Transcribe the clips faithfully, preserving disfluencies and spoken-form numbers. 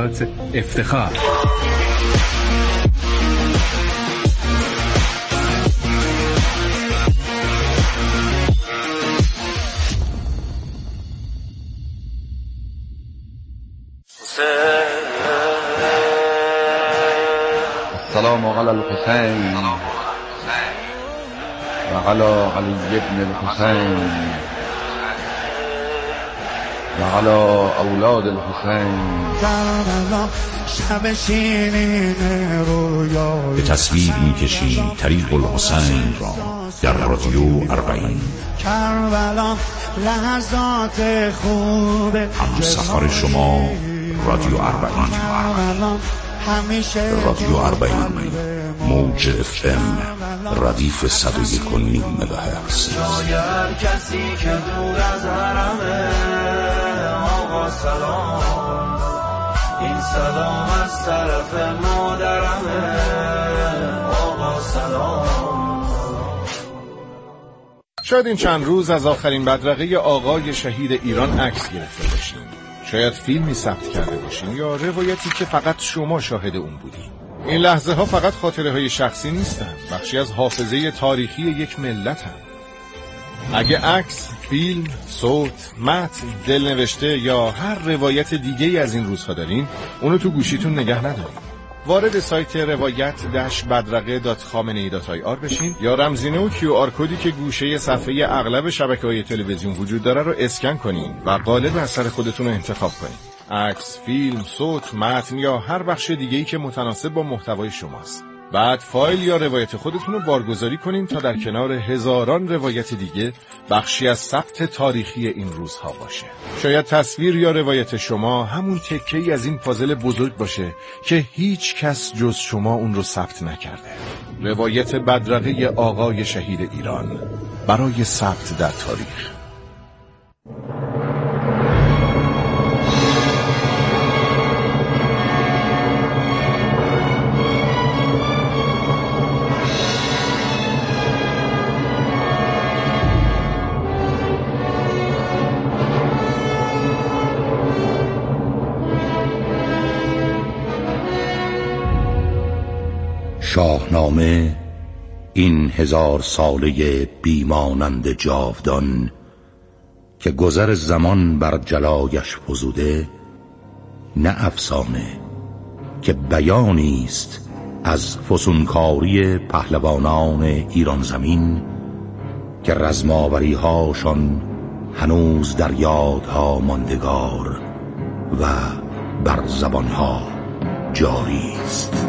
عظمت افتخار. السلام علی الحسین و علی علی ابن الحسین و علی اولاد الحسین. به تصویر می‌کشیم طریق الحسین را در رادیو اربعین. هم سفر شما رادیو اربعین. رادیو اربعین موج اف ام ردیف صد و یک و نیم مگاهرتز. شاید کسی که دور از حرمه آقا سلام، این سلام از طرف مادرمه آقا سلام. شاید این چند روز از آخرین بدرقه آقای شهید ایران عکس گرفته باشین، شاید فیلمی ثبت کرده باشین یا روایتی که فقط شما شاهد اون بودین. این لحظه ها فقط خاطره های شخصی نیستن، بخشی از حافظه تاریخی یک ملت هم. اگه عکس، فیلم، صوت، متن، دلنوشته یا هر روایت دیگه از این روزها دارین، اونو تو گوشیتون نگه ندارین. وارد سایت روایت داش بدرقه دات خامنه‌ای دات آی آر بشین یا رمزینه و کیو آر کدی که گوشه صفحه اغلب شبکه‌های تلویزیون وجود داره رو اسکن کنین و قالب اثر خودتون رو انتخاب کنین. عکس، فیلم، صوت، متن یا هر بخش دیگه‌ای که متناسب با محتوای شماست. بعد فایل یا روایت خودتون رو بارگذاری کنین تا در کنار هزاران روایت دیگه بخشی از ثبت تاریخی این روزها باشه. شاید تصویر یا روایت شما همون تکه‌ای از این پازل بزرگ باشه که هیچ کس جز شما اون رو ثبت نکرده. روایت بدرقه آقای شهید ایران برای ثبت در تاریخ. شاهنامه، این هزار ساله بیمانند جاودان که گذر زمان بر جلایش فزوده، نه افسانه که بیانی است از فسونکاری پهلوانان ایران زمین که رزماوری هاشان هنوز در یادها ماندگار و بر زبانها جاری است.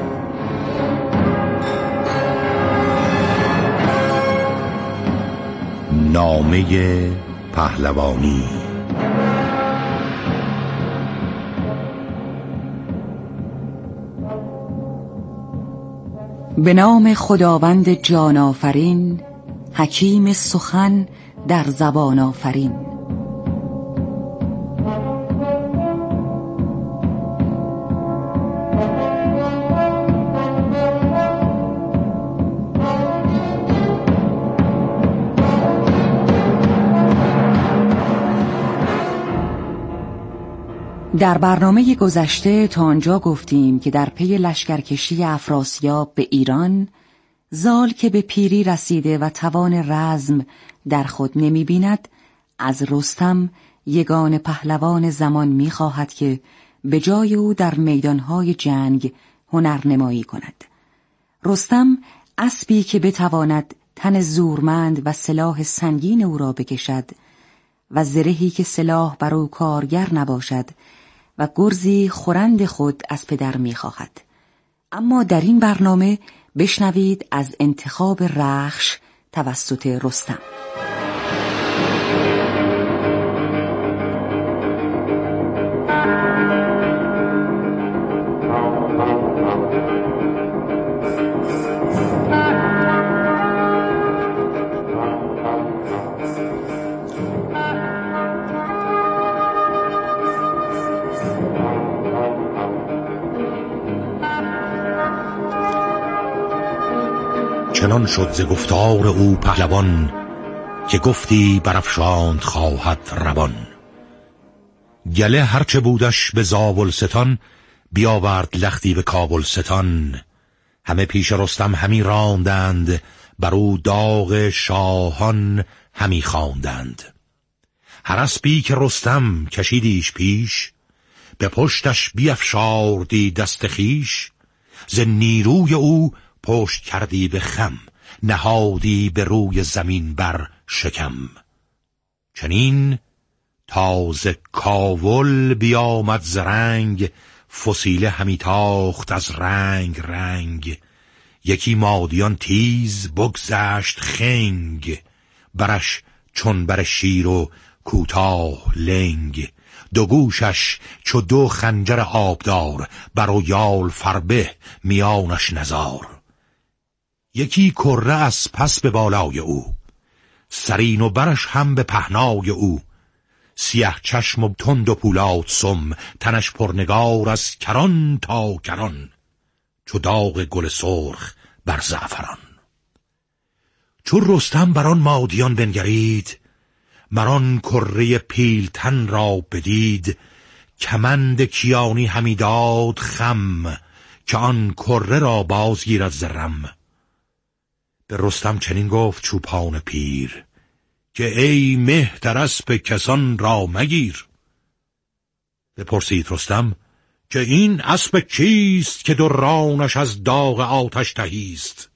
نامه پهلوانی. به نام خداوند جان آفرین، حکیم سخن در زبان آفرین. در برنامه گذشته تا آنجا گفتیم که در پی لشکرکشی افراسیاب به ایران، زال که به پیری رسیده و توان رزم در خود نمی بیند، از رستم یگان پهلوان زمان می خواهد که به جای او در میدانهای جنگ هنرنمایی کند. رستم اسبی که بتواند تن زورمند و سلاح سنگین او را بکشد و زرهی که سلاح بر او کارگر نباشد و گرزی خورند خود از پدر می خواهد. اما در این برنامه بشنوید از انتخاب رخش توسط رستم. چنان شد ز گفتار او پهلوان که گفتی برافشاند خواهد روان. گله هرچه بودش به زابلستان بیاورد لختی به کابل ستان. همه پیش رستم همی راندند، بر او داغ شاهان همی خواندند. هر اسبی که رستم کشیدیش پیش، به پشتش بیفشاردی دست خیش. ز نیروی او پشت کردی به خم، نهادی به روی زمین بر شکم. چنین تازه کاول بیامد ز رنگ، فسیله همی تاخت از رنگ رنگ. یکی مادیان تیز بگذشت خنگ، برش چون بر شیر و کوتاه لنگ. دو گوشش چو دو خنجر آبدار، بر و یال فربه میانش نزار. یکی کره از پس به بالای او، سرین و برش هم به پهنای او. سیه چشم و تند و پولاد سم، تنش پرنگار از کران تا کران. چو داغ گل سرخ بر زعفران. چون رستم بران مادیان بنگرید، مران کره پیلتن را بدید. کمند کیانی همی داد خم، که آن کره را بازگیرد ز رم. به رستم چنین گفت چوپان پیر، که ای مهتر اسپ کسان را مگیر. بپرسید رستم که این اسپ کیست، که دو رانش از داغ آتش تهیست.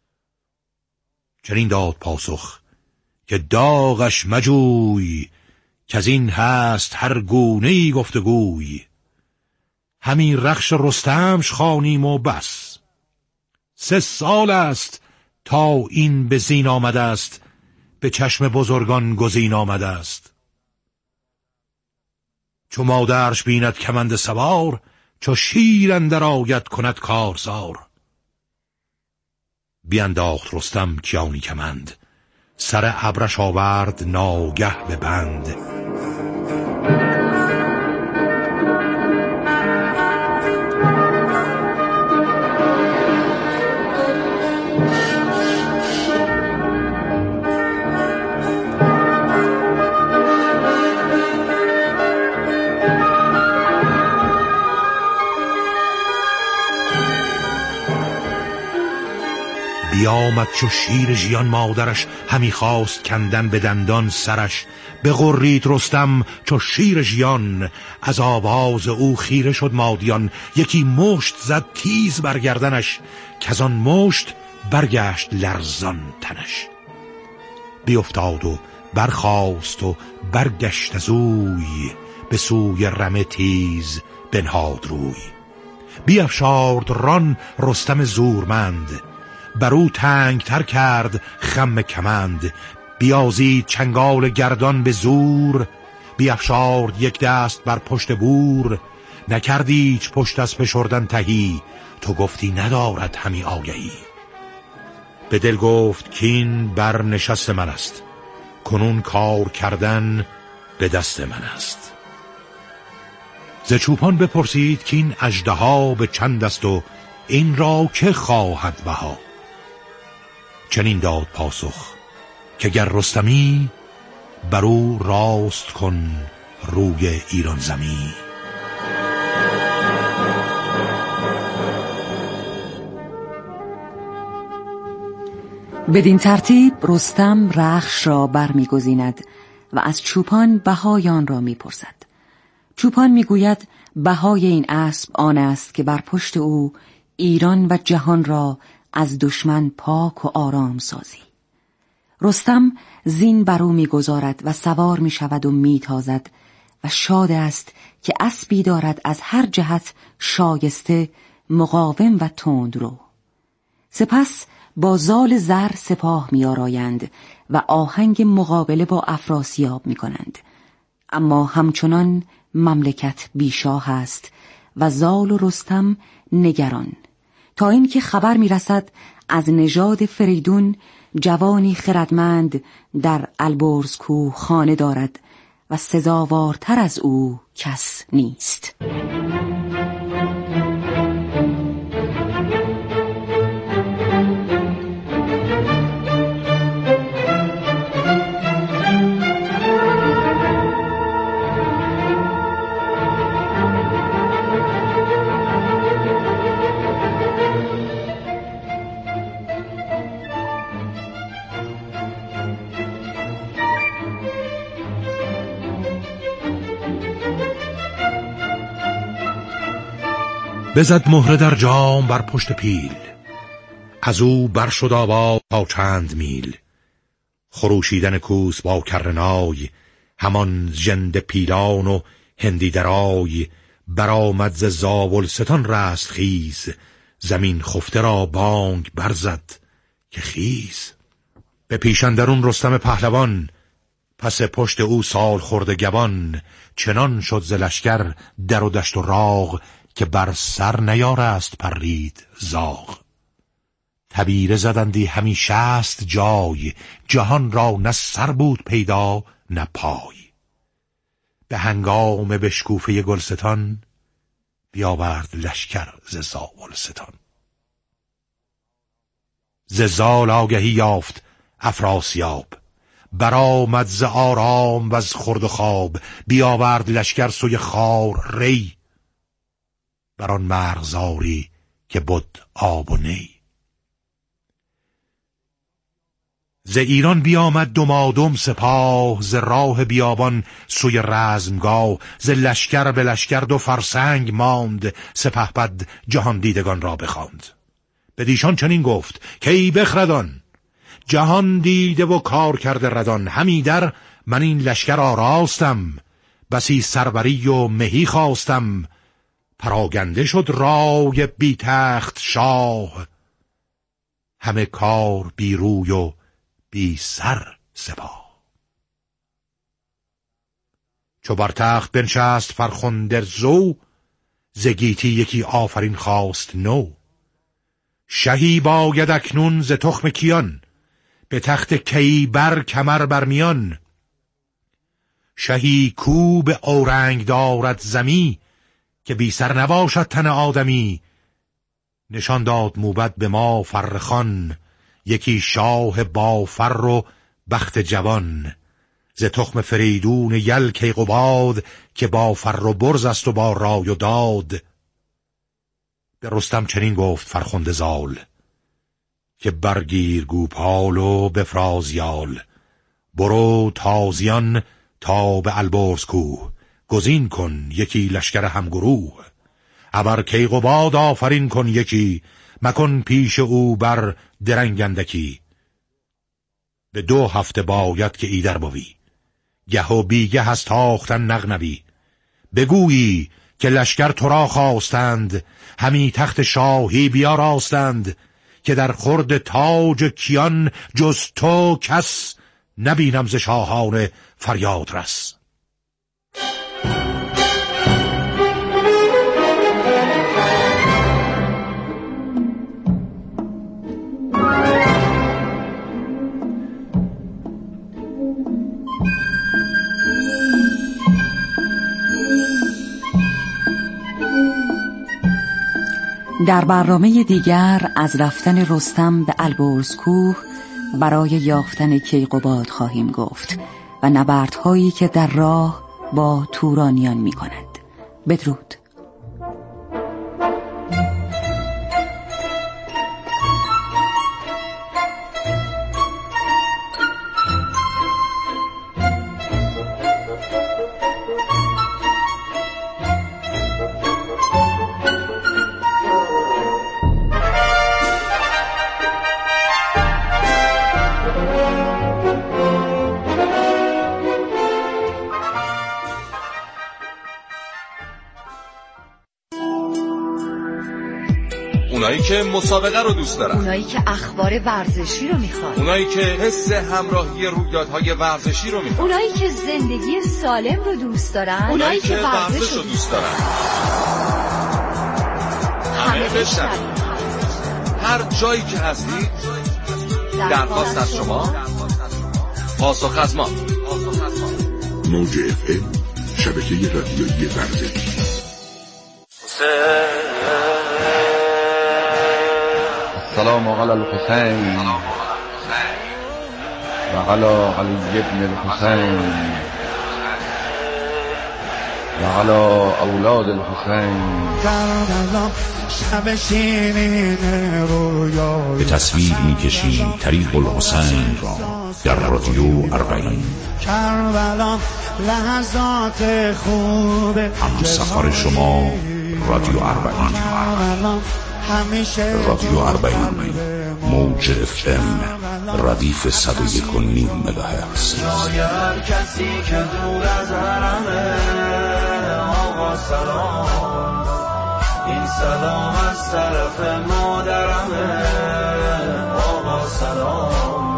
چنین داد پاسخ که داغش مجوی، که از این هست هر گونه‌ای گفتگوی. همین رخش رستمش خوانیم و بس، سه سال است تا این به زین آمده است. به چشم بزرگان گزین آمده است. چو مادرش بیند کمند سوار، چو شیر اندر آید کند کارزار. بینداخت رستم کیانی کمند، سر ابرش آورد ناگه به بند. بیامد چو شیر ژیان مادرش، همی خواست کندن به دندان سرش. بغرید رستم چو شیر ژیان، از آواز او خیره شد مادیان. یکی مشت زد تیز بر گردنش، کز آن مشت برگشت لرزان تنش. بیفتاد و برخاست و برگشت از اوی، به سوی رمه تیز بنهاد روی. بیفشارد ران رستم زورمند، بر او تنگ تر کرد خم کمند. بیازید چنگال گردان به زور، بیفشارد یک دست بر پشت بور. نکردیچ پشت از فشردن تهی، تو گفتی ندارد همی آگهی. به دل گفت کین بر نشست من است، کنون کار کردن به دست من است. ز چوپان بپرسید کین اژدها به چند است و این را که خواهد بها. چنین داد پاسخ که گر رستمی، بر او راست کن روی ایران زمی. بدین ترتیب رستم رخش را برمیگزیند و از چوپان بهای آن را میپرسد. چوپان میگوید بهای این اسب آن است که بر پشت او ایران و جهان را از دشمن پاک و آرام سازی. رستم زین بر او میگذارد و سوار میشود و میتازد و شاد است که اسبی دارد از هر جهت شایسته، مقاوم و تندرو. سپس با زال زر سپاه میآرایند و آهنگ مقابله با افراسیاب میکنند. اما همچنان مملکت بیشاه است و زال و رستم نگران، تا اینکه خبر میرسد از نژاد فریدون جوانی خردمند در البرز کوه خانه دارد و سزاوارتر از او کس نیست. بزد مهره در جام بر پشت پیل، از او بر شد آواز تا چند میل. خروشیدن کوس با کرنای، همان ژنده پیلان و هندی درای. برآمد ز زاولستان رست خیز، زمین خفته را بانگ برزد که خیز. به پیش اندرون رستم پهلوان، پس پشت او سال خورده گوان. چنان شد ز لشکر در و دشت و راغ، که بر سر نیارست پرید زاغ. تبیره زدندی همی شست جای، جهان را نه سر بود پیدا نه پای. به هنگام بشکوفه گلستان، بیاورد لشکر ز زاولستان. ز زال آگهی یافت افراسیاب، برآمد ز آرام و از خورد و خواب. بیاورد لشکر سوی خار ری، بران مرغزاری که بد آب و نی. ز ایران بیامد دمادم سپاه، ز راه بیابان سوی رزمگاه. ز لشکر به لشکر دو فرسنگ ماند، سپهبد جهان دیدگان را بخواند. بدیشان چنین گفت که ای بخردان، جهان دیده و کار کرده ردان. همی در من این لشکر آراستم، بسی سروری و مهی خواستم. پراگنده شد رای بی تخت شاه، همه کار بی روی و بی سر سپاه. چو بر تخت بنشست فرخنده زو، ز گیتی یکی آفرین خواست نو. شهی باید اکنون ز تخم کیان، به تخت کیبر کمر برمیان. شهی کو به اورنگ دارد زمی، که بی سر نباشد تن آدمی. نشان داد موبد به ما فرخان، یکی شاه با فر و بخت جوان. ز تخم فریدون یل کیقباد، که با فر و برز است و با رای و داد. به رستم چنین گفت فرخنده زال، که برگیر گوپال و بفراز یال. برو تازیان تا به البرز کوه، گزین کن یکی لشکر همگروه. ابر کیقباد آفرین کن یکی، مکن پیش او بر درنگندکی. به دو هفته باید که ایدر بوی، گه و بیگه هست تاختن نغنوی. بگویی که لشکر تو را خواستند، همی تخت شاهی بیاراستند. که در خورد تاج کیان جز تو کس، نبینم ز شاهان فریاد رس. در برنامه دیگر از رفتن رستم به البرز کوه برای یافتن کیقباد خواهیم گفت و نبردهایی که در راه با تورانیان می کند. بدرود. اونایی که مسابقه رو دوست دارن، اونایی که اخبار ورزشی رو میخوان، اونایی که حس همراهی رویدادهای ورزشی رو میخوان، اونایی که زندگی سالم رو دوست دارن، اونایی که ورزش رو دوست دارن. همه بشنوید. هر جایی که هستی، درخواست از شما، پاسخ از ما. موج اف ام، شبکه رادیویی ورزشی. السلام علی الحسین و علی علی ابن الحسین و علی اولاد الحسین. به تصویر می‌کشیم طریق الحسین را در رادیو اربعین. کربلا لحظات خوب همسفر شما رادیو اربعین. رادیو اربعین موج اف ام ردیف صد و یک و نیم مگاهرتز. هر کسی که دور از حرمه آقا سلام، این سلام از طرف مادرمه آقا سلام.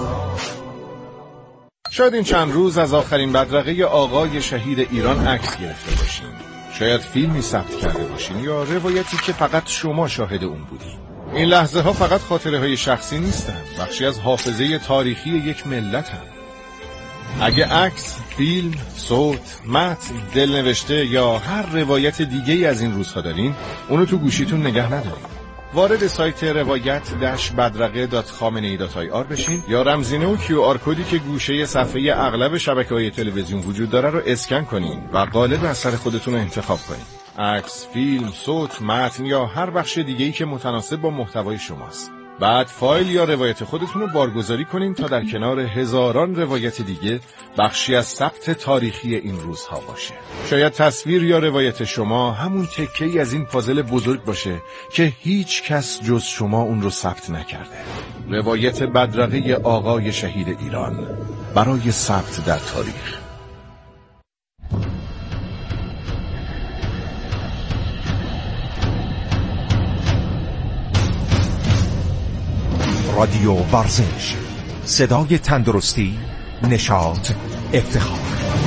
شاید این چند روز از آخرین بدرقه آقای شهید ایران عکس گرفته باشین، شاید فیلمی ثبت کرده باشین یا روایتی که فقط شما شاهد اون بودین. این لحظه ها فقط خاطره های شخصی نیستن، بخشی از حافظه تاریخی یک ملت هم. اگه عکس، فیلم، صوت، متن، دلنوشته یا هر روایت دیگه از این روزها دارین، اونو تو گوشیتون نگه ندارین. وارد سایت روایت داش بدرقه دات خامنه‌ای دات آی آر بشین یا رمزینه و کیو آر کدی که گوشه صفحه اغلب شبکه‌های تلویزیون وجود داره رو اسکن کنین و قالب اثر خودتون رو انتخاب کنین. عکس، فیلم، صوت، متن یا هر بخش دیگه‌ای که متناسب با محتوای شماست. بعد فایل یا روایت خودتون رو بارگذاری کنین تا در کنار هزاران روایت دیگه بخشی از ثبت تاریخی این روزها باشه. شاید تصویر یا روایت شما همون تکه‌ای از این پازل بزرگ باشه که هیچ کس جز شما اون رو ثبت نکرده. روایت بدرقه آقای شهید ایران برای ثبت در تاریخ. رادیو ورزش، صدای تندرستی، نشاط، افتخار.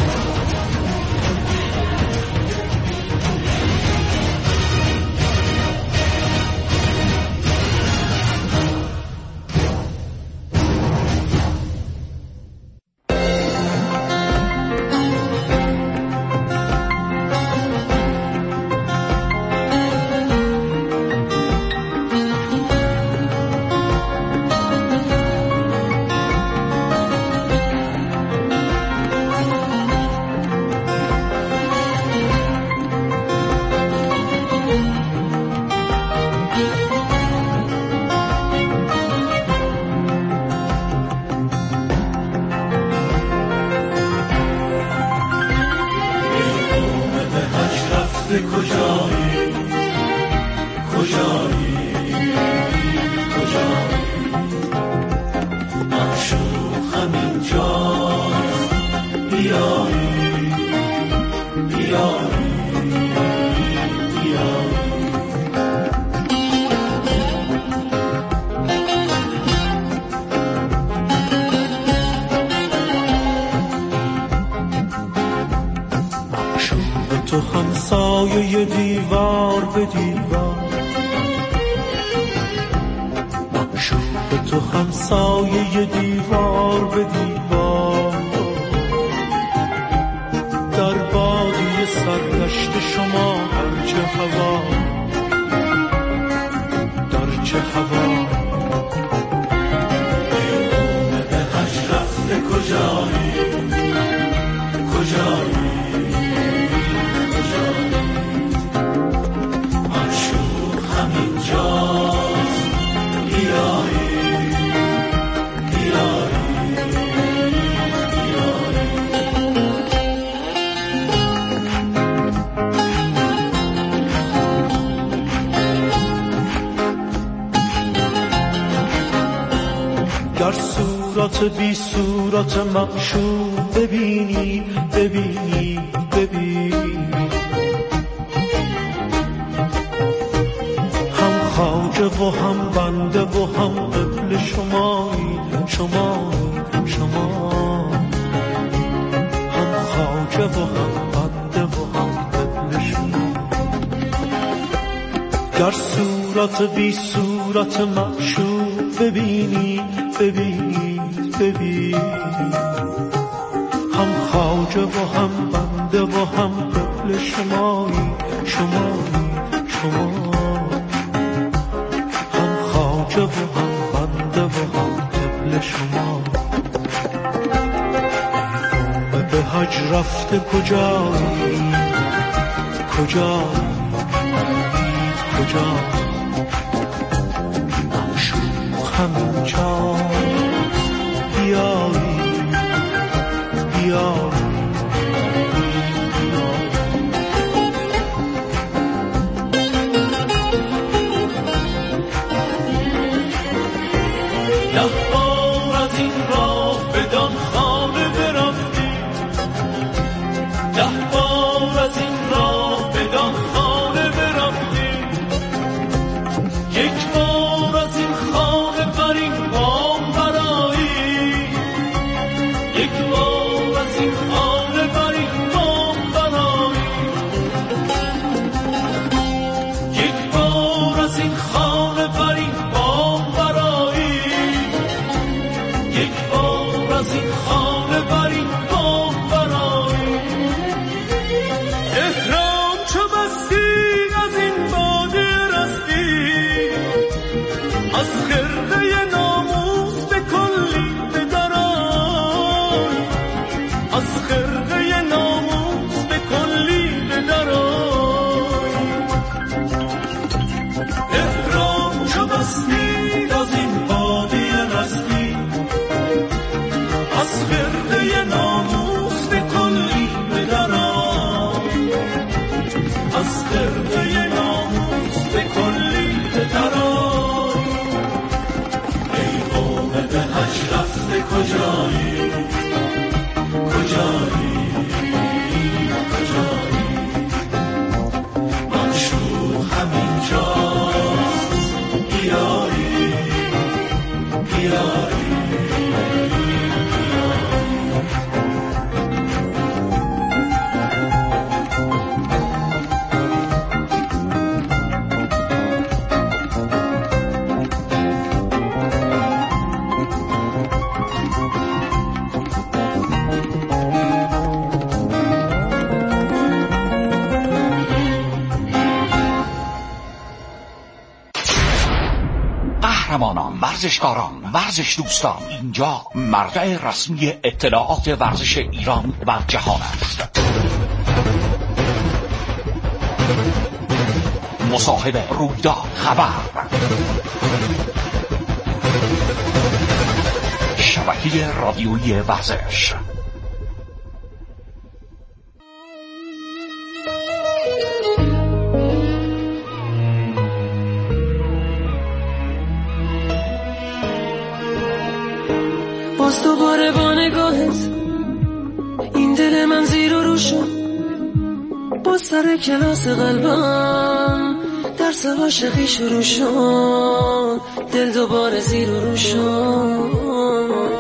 کجایی کجایی کجایی معشوقم اینجاست، بیایی بیایی بیایی. معشوق تو همسایه دیوار به دیوار، معشوق تو همسایه دیوار به دیوار، در بادی سرگشت شما در چه هوا، در چه هوا. ایومه به هج رفته کجایی کجایی در صورت بی صورت معشوق ببینی ببینی ببینی، هم خواجه و هم بنده و هم قبل شمایی شمایی شما، هم خواجه و هم بنده و هم قبل شما. در صورت بی صورت معشوق ببینی ببینی ببینی، هم خواجه و هم بنده و هم قبل شمایی شمایی شما، هم خواجه و هم بنده و هم قبل شما. ایومه به حج رفته کجایی کجایی کجایی، معشوق همینجا بیایی بیایی. قهرمانان، ورزشکاران، ورزش دوستان، اینجا مرجع رسمی اطلاعات ورزش ایران و جهان است. مصاحبه، رویداد، خبر، شبکه رادیویی ورزش. باز دوباره با نگاهت این دل من زیر و رو شد، باز سر کلاس قلبم درس عاشقی شروع شد، دل دوباره زیر و رو شد.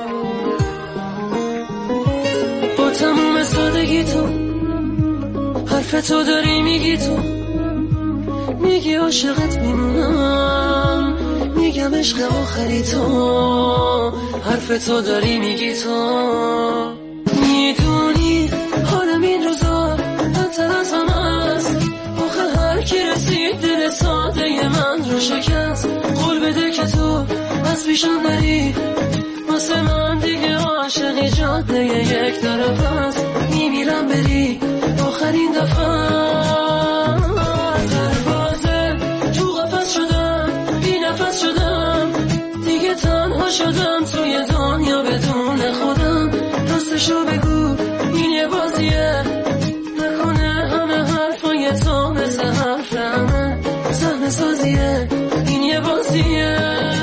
با تموم سادگی تو حرف تو داری میگی، تو میگی عاشقت میمونم، میگم عشق آخری تو، حرف تو داری میگی، تو میدونی حالم این روزا بدتر از هم است. آخه هر کی رسید دل ساده من رو شکست. قول بده که تو از پیشم نری، واسه من دیگه عاشقی جاده یک طرف است. میمیرم بری آخرین دفعه. دروازه تو قفس شدم، بی نفس شدم، دیگه تنها شدم توی دنیا بدون خودم. راستشو بگو این یه بازیه، نکنه همه حرفای تو مثل حرف همه صحنه سازیه. این یه بازیه.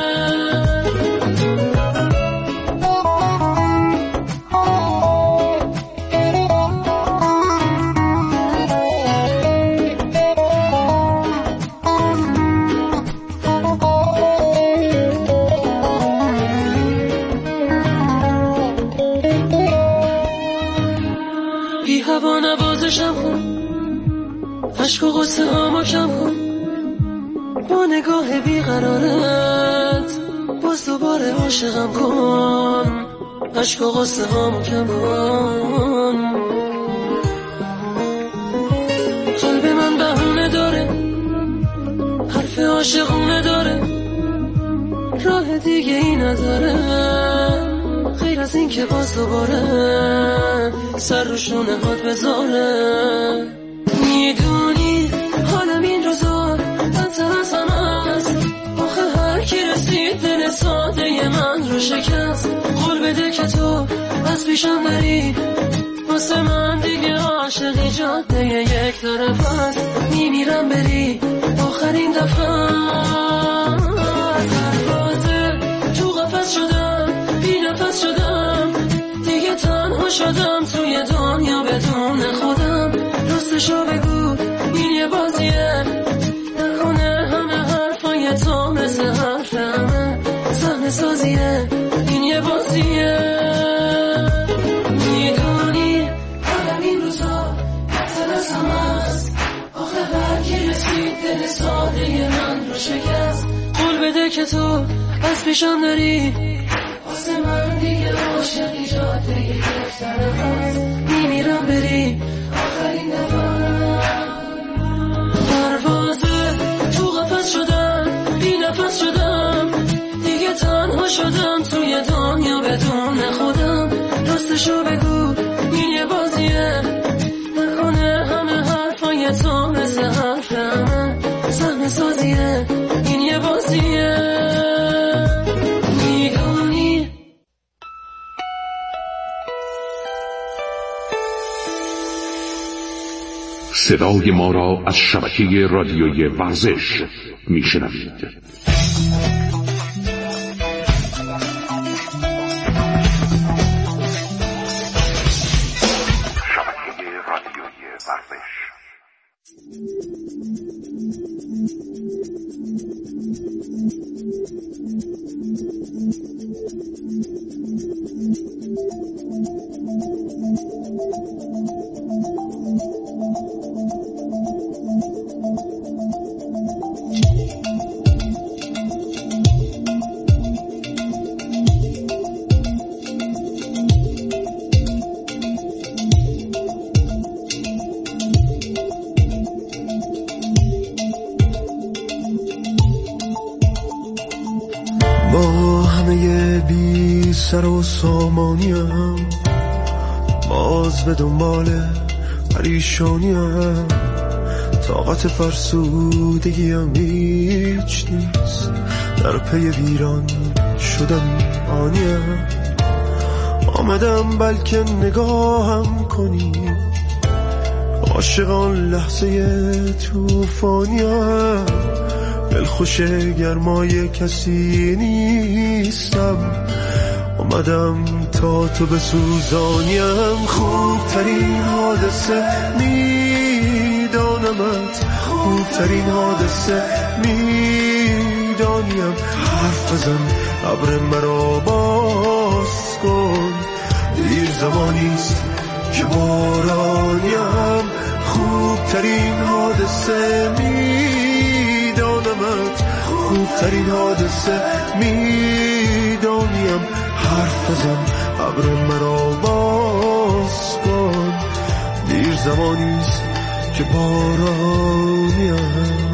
هوا نوازشم کن، عشق و غصه هامو کم کن، با نگاه بیقرارت باز دوباره عاشقم کن، عشق و غصه هامو کم کن. قلب من بهونه داره، حرف عاشقونه داره، راه دیگه ای نداره غیر از این که باز دوباره سر رو شونه هات بذاره. میدونی حالم این روزا بدتر از هم است. آخه هر کی رسید دل ساده من رو شکست. قول بده که تو از پیشم نری، واسه من دیگه عاشقی جاده یک طرف است. میمیرم بری آخرین دفعه. دروازه تو قفس شدم، بی نفس شدم، دیگه تنها شدم توی دنیا بدون خودم. راستشو بگو این یه بازیه، نکنه همه حرفای تو مثل حرف همه صحنه سازیه. این یه بازیه. میدونی حالم این روزا بدتر از هم است. آخه هر کی رسید دل ساده من رو شکست. قول بده که تو از پیشم نری، واسه من دیگه عاشقی جاده یک طرف است. میمیرم بری آخرین دفعه. پروازه تو قفس شدم، بی نفس شدم، دیگه تنها شدم توی دنیا بدون خودم. راستشو بگو این یه بازیه، نکنه همه حرفای تو مثل حرف همه صحنه سازیه. این یه بازیه. میدونی صدای ما را از شبکه رادیویی ورزش میشنوید. با همه بی سر و سامانیم باز به دنبال پریشانیم، طاقت فرسودگیم هیچ نیست، در پی ویران شدم آنیم. آمدم بلکه نگاهم کنی، عاشقان لحظه توفانیم، دلخوش گرمای کسی نیستم، آمدم تا تو بسوزانیم. خوبترین حادثه میدانمت، خوبترین حادثه میدانیم، حرف بزن ابر مرا باز کن، دیر زمانیست که بارانیم. خوبترین حادثه میدانمت، خوبترین حادثه میدانیم، حرف بزن ابر مرا باز کن، دیر زمانیست که بارانیم.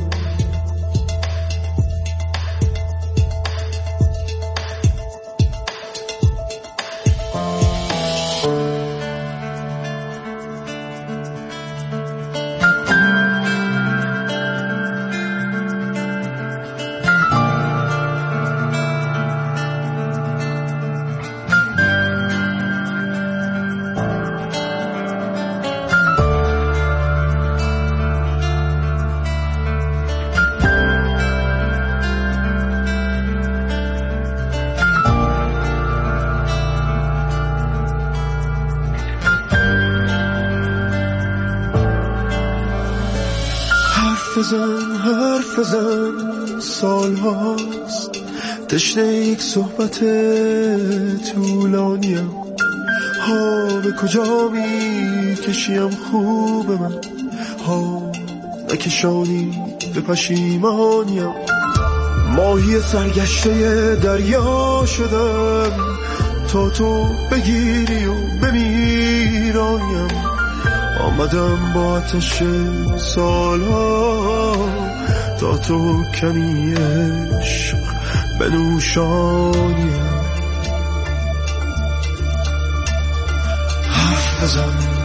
بزن حرف بزن، سال هاست تشنه یک صحبت طولانیم، ها به کجا می کشیم خوب من، ها نکشانی به پشیمانیم. ماهی سرگشته دریا شدم تا تو بگیری و بمیرانیم، آمدم با آتش سالها تا تو کمی عشق بنوشانیم. حرف بزن